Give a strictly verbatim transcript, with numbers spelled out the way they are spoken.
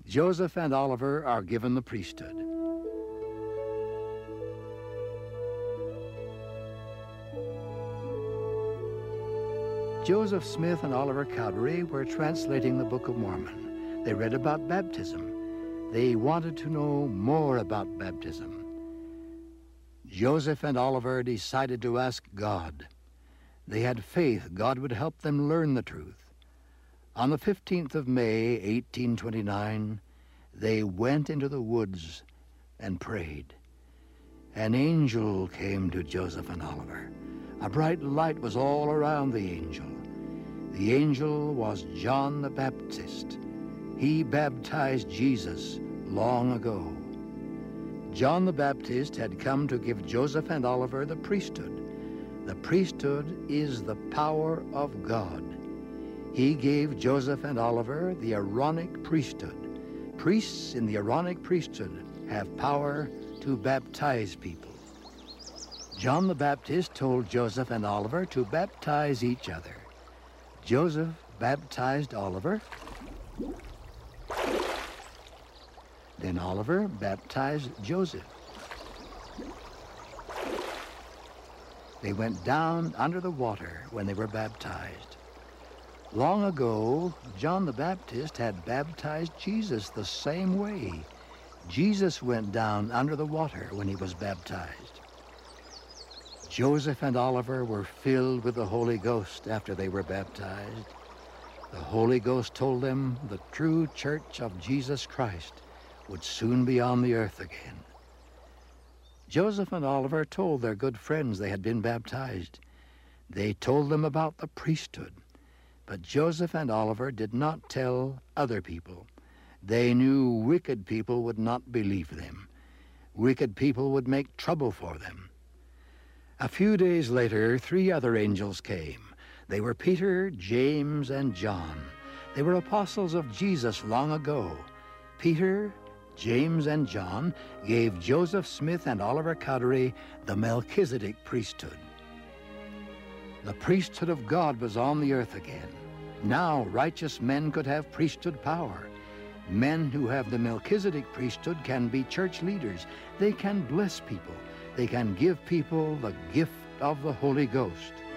Joseph and Oliver are given the priesthood. Joseph Smith and Oliver Cowdery were translating the Book of Mormon. They read about baptism. They wanted to know more about baptism. Joseph and Oliver decided to ask God. They had faith God would help them learn the truth. On the fifteenth of May, eighteen twenty-nine, they went into the woods and prayed. An angel came to Joseph and Oliver. A bright light was all around the angel. The angel was John the Baptist. He baptized Jesus long ago. John the Baptist had come to give Joseph and Oliver the priesthood. The priesthood is the power of God. He gave Joseph and Oliver the Aaronic priesthood. Priests in the Aaronic priesthood have power to baptize people. John the Baptist told Joseph and Oliver to baptize each other. Joseph baptized Oliver. Then Oliver baptized Joseph. They went down under the water when they were baptized. Long ago, John the Baptist had baptized Jesus the same way. Jesus went down under the water when he was baptized. Joseph and Oliver were filled with the Holy Ghost after they were baptized. The Holy Ghost told them the true church of Jesus Christ would soon be on the earth again. Joseph and Oliver told their good friends they had been baptized. They told them about the priesthood. But Joseph and Oliver did not tell other people. They knew wicked people would not believe them. Wicked people would make trouble for them. A few days later, three other angels came. They were Peter, James, and John. They were apostles of Jesus long ago. Peter, James, and John gave Joseph Smith and Oliver Cowdery the Melchizedek priesthood. The priesthood of God was on the earth again. Now righteous men could have priesthood power. Men who have the Melchizedek priesthood can be church leaders. They can bless people. They can give people the gift of the Holy Ghost.